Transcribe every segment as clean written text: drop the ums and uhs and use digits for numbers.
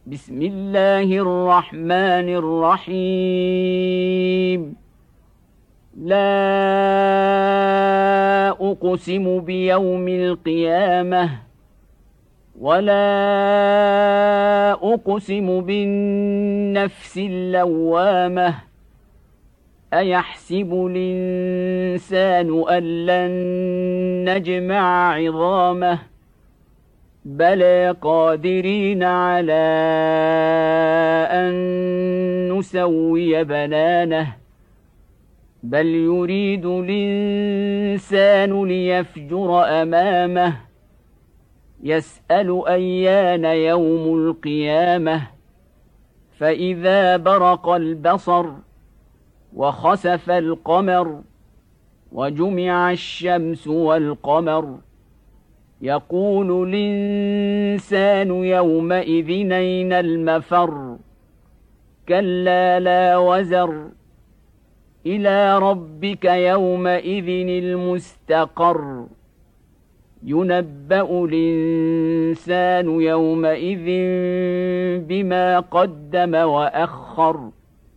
بسم الله الرحمن الرحيم. لا أقسم بيوم القيامة ولا أقسم بالنفس اللوامة. أيحسب الإنسان أن لن نجمع عظامه بلى قادرين على أن نسوي بنانه بل يريد الإنسان ليفجر أمامه يسأل أيان يوم القيامة فإذا برق البصر وخسف القمر وجمع الشمس والقمر يقول الإنسان يومئذ أين المفر كلا لا وزر إلى ربك يومئذ المستقر ينبأ الإنسان يومئذ بما قدم وأخر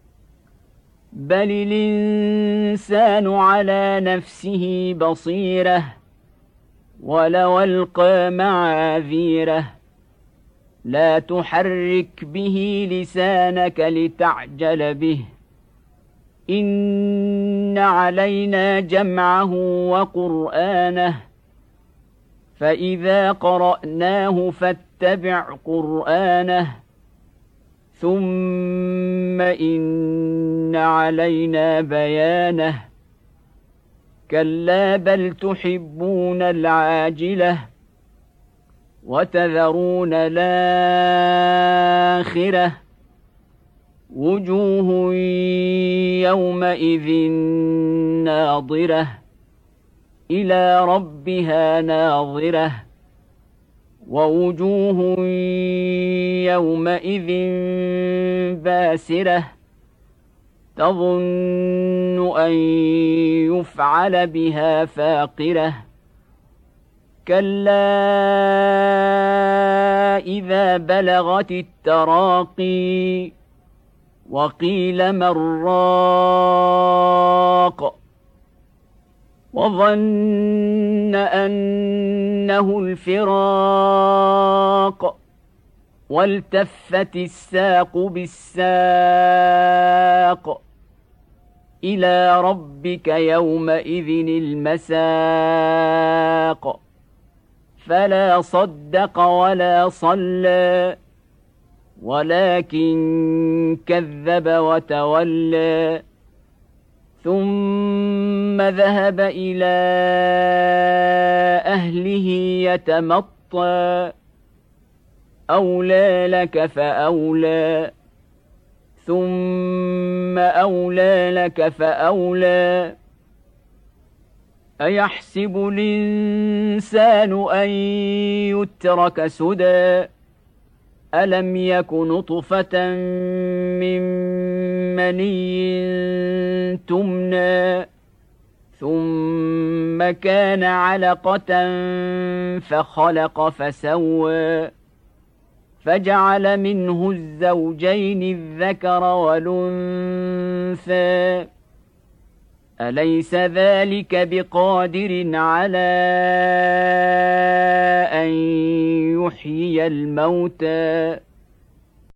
بل الإنسان على نفسه بصيرة ولو ألقى معاذيره لا تحرك به لسانك لتعجل به إن علينا جمعه وقرآنه فإذا قرأناه فاتبع قرآنه ثم إن علينا بيانه كلا بل تحبون العاجلة وتذرون الآخرة وجوه يومئذ ناظرة إلى ربها ناظرة ووجوه يومئذ باسرة تظن أن يفعل بها فاقرة كلا إذا بلغت التراقي وقيل من راق وظن أنه الفراق والتفت الساق بالساق إلى ربك يومئذ المساق فلا صدق ولا صلى ولكن كذب وتولى ثم ذهب إلى أهله يتمطى أولى لك فأولى ثم أولى لك فأولى أيحسب الإنسان أن يترك سدى ألم يك نطفة من مني تمنى ثم كان علقة فخلق فسوى فجعل منه الزوجين الذكر والأنثى أليس ذلك بقادر على أن يحيي الموتى